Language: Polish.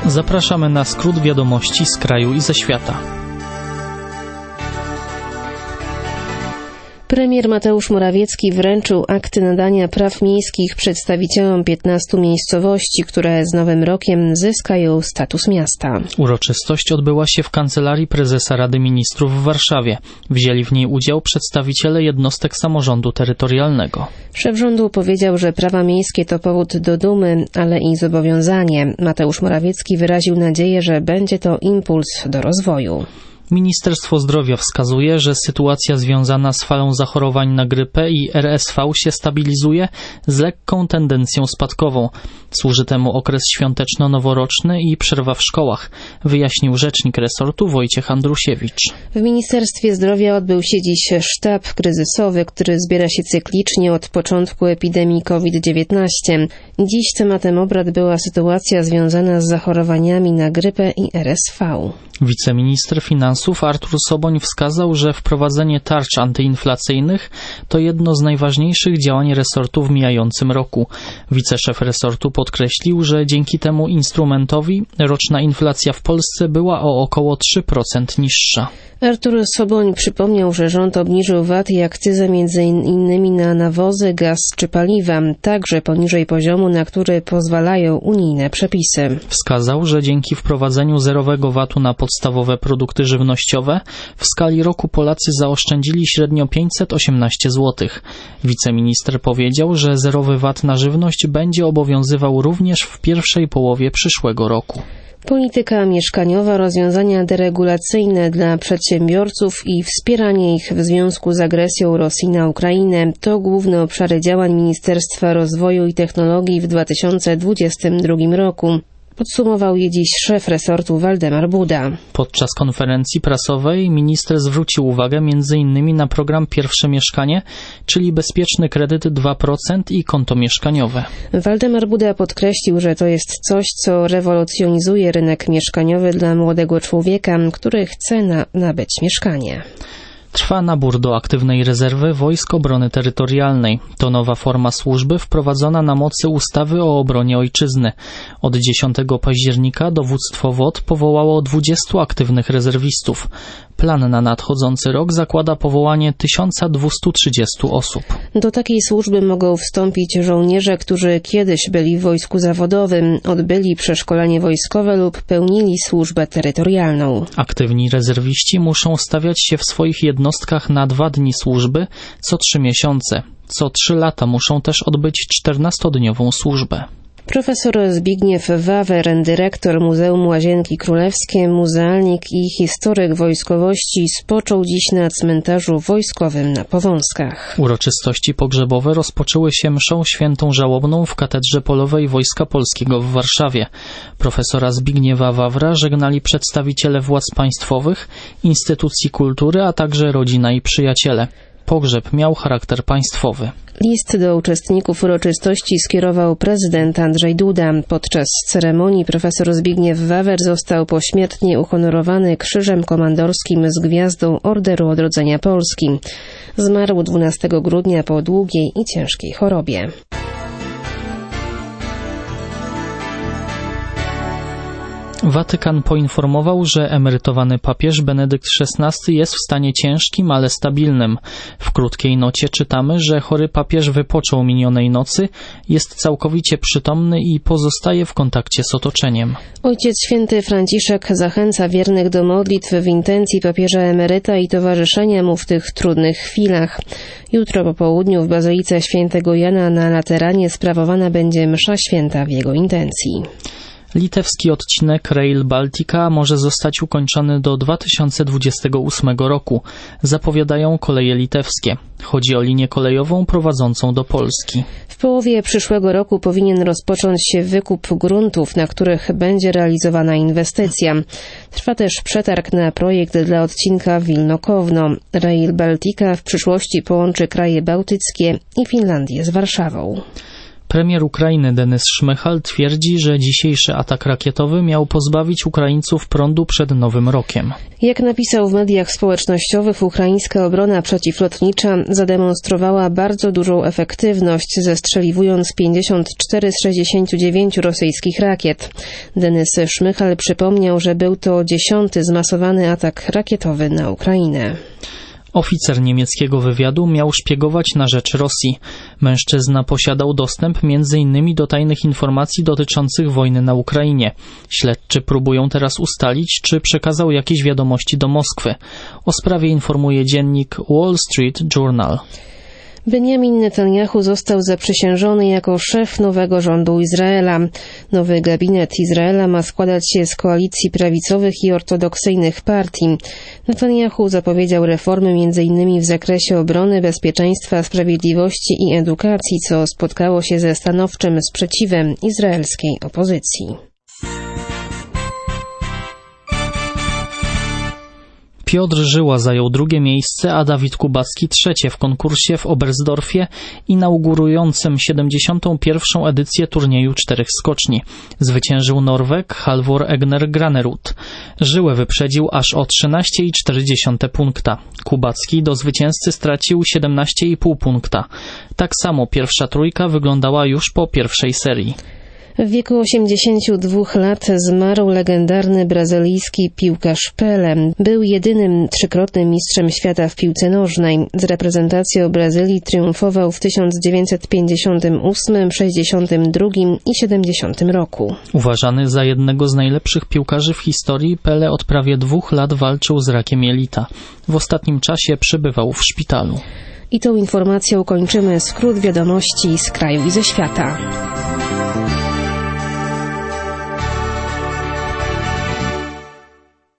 Zapraszamy na skrót wiadomości z kraju i ze świata. Premier Mateusz Morawiecki wręczył akty nadania praw miejskich przedstawicielom 15 miejscowości, które z nowym rokiem zyskają status miasta. Uroczystość odbyła się w Kancelarii Prezesa Rady Ministrów w Warszawie. Wzięli w niej udział przedstawiciele jednostek samorządu terytorialnego. Szef rządu powiedział, że prawa miejskie to powód do dumy, ale i zobowiązanie. Mateusz Morawiecki wyraził nadzieję, że będzie to impuls do rozwoju. Ministerstwo Zdrowia wskazuje, że sytuacja związana z falą zachorowań na grypę i RSV się stabilizuje z lekką tendencją spadkową. Służy temu okres świąteczno-noworoczny i przerwa w szkołach, wyjaśnił rzecznik resortu Wojciech Andrusiewicz. W Ministerstwie Zdrowia odbył się dziś sztab kryzysowy, który zbiera się cyklicznie od początku epidemii COVID-19. Dziś tematem obrad była sytuacja związana z zachorowaniami na grypę i RSV. Wiceminister finansów Artur Soboń wskazał, że wprowadzenie tarcz antyinflacyjnych to jedno z najważniejszych działań resortu w mijającym roku. Wiceszef resortu podkreślił, że dzięki temu instrumentowi roczna inflacja w Polsce była o około 3% niższa. Artur Soboń przypomniał, że rząd obniżył VAT i akcyzę m.in. na nawozy, gaz czy paliwa, także poniżej poziomu, na który pozwalają unijne przepisy. Wskazał, że dzięki wprowadzeniu zerowego VAT-u na podstawowe produkty żywnościowe w skali roku Polacy zaoszczędzili średnio 518 zł. Wiceminister powiedział, że zerowy VAT na żywność będzie obowiązywał również w pierwszej połowie przyszłego roku. Polityka mieszkaniowa, rozwiązania deregulacyjne dla przedsiębiorców i wspieranie ich w związku z agresją Rosji na Ukrainę to główne obszary działań Ministerstwa Rozwoju i Technologii w 2022 roku. Podsumował je dziś szef resortu Waldemar Buda. Podczas konferencji prasowej minister zwrócił uwagę m.in. na program Pierwsze Mieszkanie, czyli bezpieczny kredyt 2% i konto mieszkaniowe. Waldemar Buda podkreślił, że to jest coś, co rewolucjonizuje rynek mieszkaniowy dla młodego człowieka, który chce nabyć mieszkanie. Trwa nabór do aktywnej rezerwy Wojsk Obrony Terytorialnej. To nowa forma służby wprowadzona na mocy ustawy o obronie ojczyzny. Od 10 października dowództwo WOT powołało 20 aktywnych rezerwistów. Plan na nadchodzący rok zakłada powołanie 1230 osób. Do takiej służby mogą wstąpić żołnierze, którzy kiedyś byli w wojsku zawodowym, odbyli przeszkolenie wojskowe lub pełnili służbę terytorialną. Aktywni rezerwiści muszą stawiać się w swoich jednostkach na 2 dni służby co 3 miesiące. Co 3 lata muszą też odbyć 14-dniową służbę. Profesor Zbigniew Wawer, dyrektor Muzeum Łazienki Królewskie, muzealnik i historyk wojskowości, spoczął dziś na cmentarzu wojskowym na Powązkach. Uroczystości pogrzebowe rozpoczęły się mszą świętą żałobną w Katedrze Polowej Wojska Polskiego w Warszawie. Profesora Zbigniewa Wawra żegnali przedstawiciele władz państwowych, instytucji kultury, a także rodzina i przyjaciele. Pogrzeb miał charakter państwowy. List do uczestników uroczystości skierował prezydent Andrzej Duda. Podczas ceremonii profesor Zbigniew Wawer został pośmiertnie uhonorowany Krzyżem Komandorskim z Gwiazdą Orderu Odrodzenia Polski. Zmarł 12 grudnia po długiej i ciężkiej chorobie. Watykan poinformował, że emerytowany papież Benedykt XVI jest w stanie ciężkim, ale stabilnym. W krótkiej nocie czytamy, że chory papież wypoczął minionej nocy, jest całkowicie przytomny i pozostaje w kontakcie z otoczeniem. Ojciec Święty Franciszek zachęca wiernych do modlitw w intencji papieża emeryta i towarzyszenia mu w tych trudnych chwilach. Jutro po południu w Bazylice Świętego Jana na Lateranie sprawowana będzie msza święta w jego intencji. Litewski odcinek Rail Baltica może zostać ukończony do 2028 roku, zapowiadają Koleje Litewskie. Chodzi o linię kolejową prowadzącą do Polski. W połowie przyszłego roku powinien rozpocząć się wykup gruntów, na których będzie realizowana inwestycja. Trwa też przetarg na projekt dla odcinka Wilno-Kowno. Rail Baltica w przyszłości połączy kraje bałtyckie i Finlandię z Warszawą. Premier Ukrainy Denys Szmychal twierdzi, że dzisiejszy atak rakietowy miał pozbawić Ukraińców prądu przed Nowym Rokiem. Jak napisał w mediach społecznościowych, ukraińska obrona przeciwlotnicza zademonstrowała bardzo dużą efektywność, zestrzeliwując 54 z 69 rosyjskich rakiet. Denys Szmychal przypomniał, że był to 10. zmasowany atak rakietowy na Ukrainę. Oficer niemieckiego wywiadu miał szpiegować na rzecz Rosji. Mężczyzna posiadał dostęp m.in. do tajnych informacji dotyczących wojny na Ukrainie. Śledczy próbują teraz ustalić, czy przekazał jakieś wiadomości do Moskwy. O sprawie informuje dziennik Wall Street Journal. Benjamin Netanyahu został zaprzysiężony jako szef nowego rządu Izraela. Nowy gabinet Izraela ma składać się z koalicji prawicowych i ortodoksyjnych partii. Netanyahu zapowiedział reformy m.in. w zakresie obrony, bezpieczeństwa, sprawiedliwości i edukacji, co spotkało się ze stanowczym sprzeciwem izraelskiej opozycji. Piotr Żyła zajął drugie miejsce, a Dawid Kubacki trzecie w konkursie w Oberstdorfie inaugurującym 71. edycję turnieju 4 skoczni. Zwyciężył Norweg Halvor Egner Granerud. Żyłę wyprzedził aż o 13,4 punkta. Kubacki do zwycięzcy stracił 17,5 punkta. Tak samo pierwsza trójka wyglądała już po pierwszej serii. W wieku 82 lat zmarł legendarny brazylijski piłkarz Pelé. Był jedynym trzykrotnym mistrzem świata w piłce nożnej. Z reprezentacją Brazylii triumfował w 1958, 62 i 70 roku. Uważany za jednego z najlepszych piłkarzy w historii, Pelé od prawie 2 lat walczył z rakiem jelita. W ostatnim czasie przebywał w szpitalu. I tą informacją kończymy skrót wiadomości z kraju i ze świata.